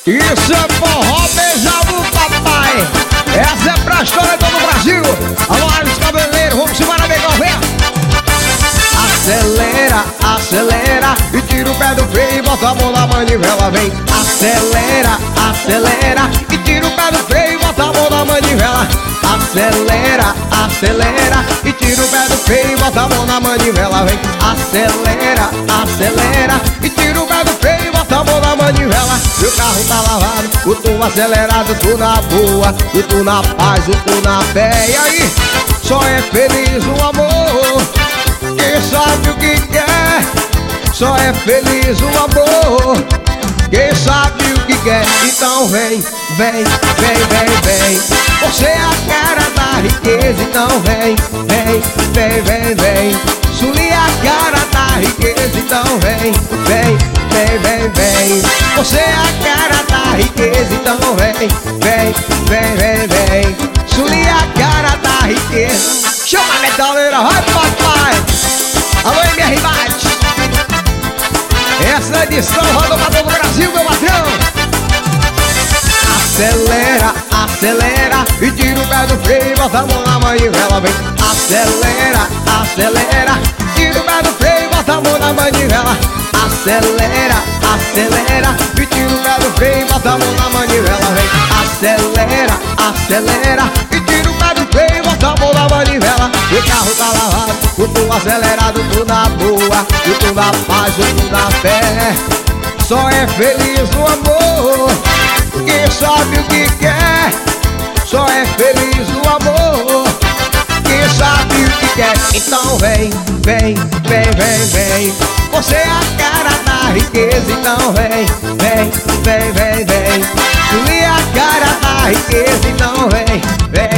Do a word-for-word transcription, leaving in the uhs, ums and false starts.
Isso é forró, beijão, papai. Essa é pra história de todo o Brasil. Alô, Ares Cabeleiro, vamos embora, negão, vem. Acelera, acelera e tira o pé do freio e bota a mão na manivela, vem. Acelera, acelera e tira o pé do freio e bota a mão na manivela. Acelera, acelera e tira o pé do freio e bota a mão na manivela, vem. Acelera, acelera e tira o pé do freio e bota a mão na manivela. Meu carro tá lavado, o tu acelerado, tu na boa, o tu na paz, o tu na fé. E aí, só é feliz o amor, quem sabe o que quer. Só é feliz o amor, quem sabe o que quer. Então vem, vem, vem, vem, vem. Você é a cara da riqueza. Então vem, vem, vem, vem, vem. Sully é a cara da riqueza. Então vem, vem, vem, vem, vem. Você é a cara da riqueza. Então vem, vem, vem, vem, vem. Sully é a cara da riqueza. Chama a metaleira, vai papai. Alô, M R Bate. Essa edição roda pra todo o Brasil, meu patrão. Acelera, acelera e tira o pé do freio e bota a mão na manivela, vem. Acelera, acelera, tira o pé do freio e bota a mão na manivela. Acelera, acelera e tira o pé do freio e bota a mão na manivela, vem. Acelera, acelera e tira o pé do freio e bota a mão na manivela. O carro tá lavado, o tu acelerado, tu na boa, o tu na paz, o tu na fé. Só é feliz o amor, quem sabe o que quer. Só é feliz o amor, quem sabe o que quer. Então vem, vem, vem, vem, vem. Você é a cara da riqueza. Então vem, vem, vem, vem, vem. Sully é a cara da riqueza. Então vem, vem.